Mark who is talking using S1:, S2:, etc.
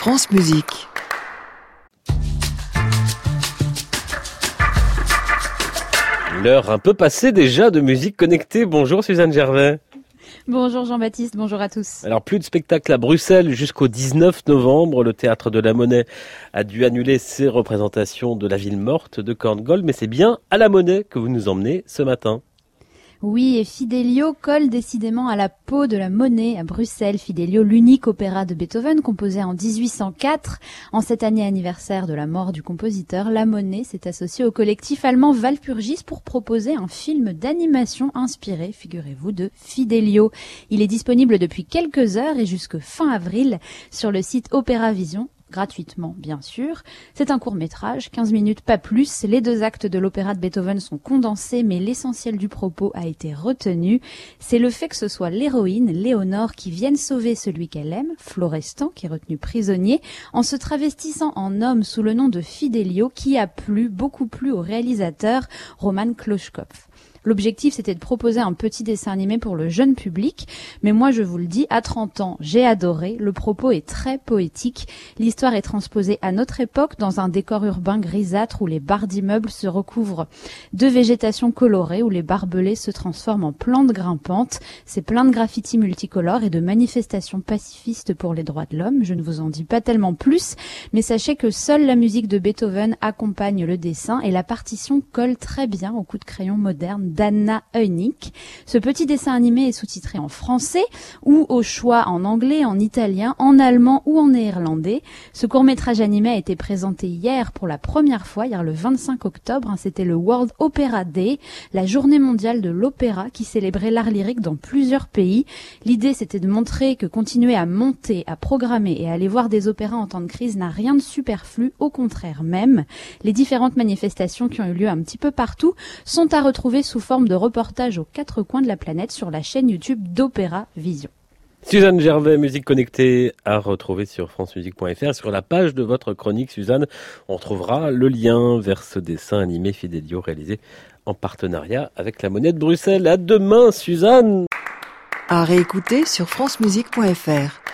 S1: France Musique.
S2: L'heure un peu passée déjà de musique connectée. Bonjour Suzanne Gervais.
S3: Bonjour Jean-Baptiste, bonjour à tous.
S2: Alors plus de spectacles à Bruxelles jusqu'au 19 novembre. Le Théâtre de la Monnaie a dû annuler ses représentations de La Ville morte de Korngold, mais c'est bien à la Monnaie que vous nous emmenez ce matin.
S3: Oui, et Fidelio colle décidément à la peau de la Monnaie à Bruxelles. Fidelio, l'unique opéra de Beethoven composé en 1804. En cette année anniversaire de la mort du compositeur, la Monnaie s'est associée au collectif allemand Walpurgis pour proposer un film d'animation inspiré, figurez-vous, de Fidelio. Il est disponible depuis quelques heures et jusque fin avril sur le site Opéra Vision. Gratuitement, bien sûr. C'est un court-métrage, 15 minutes, pas plus. Les 2 actes de l'opéra de Beethoven sont condensés, mais l'essentiel du propos a été retenu. C'est le fait que ce soit l'héroïne, Léonore, qui vienne sauver celui qu'elle aime, Florestan, qui est retenu prisonnier, en se travestissant en homme sous le nom de Fidelio, qui a plu, beaucoup plu au réalisateur Roman Kloschkopf. L'objectif, c'était de proposer un petit dessin animé pour le jeune public. Mais moi, je vous le dis, à 30 ans, j'ai adoré. Le propos est très poétique. L'histoire est transposée à notre époque dans un décor urbain grisâtre où les barres d'immeubles se recouvrent de végétation colorée, où les barbelés se transforment en plantes grimpantes. C'est plein de graffitis multicolores et de manifestations pacifistes pour les droits de l'homme. Je ne vous en dis pas tellement plus, mais sachez que seule la musique de Beethoven accompagne le dessin et la partition colle très bien au coup de crayon moderne d'Anna Heunig. Ce petit dessin animé est sous-titré en français ou au choix en anglais, en italien, en allemand ou en néerlandais. Ce court-métrage animé a été présenté hier pour la première fois, hier le 25 octobre. C'était le World Opera Day, la journée mondiale de l'opéra qui célébrait l'art lyrique dans plusieurs pays. L'idée, c'était de montrer que continuer à monter, à programmer et à aller voir des opéras en temps de crise n'a rien de superflu, au contraire même. Les différentes manifestations qui ont eu lieu un petit peu partout sont à retrouver sous forme de reportage aux 4 coins de la planète sur la chaîne YouTube d'Opéra Vision.
S2: Suzanne Gervais, musique connectée à retrouver sur francemusique.fr. Sur la page de votre chronique, Suzanne, on trouvera le lien vers ce dessin animé Fidelio réalisé en partenariat avec la Monnaie de Bruxelles. À demain, Suzanne.
S1: À réécouter sur francemusique.fr.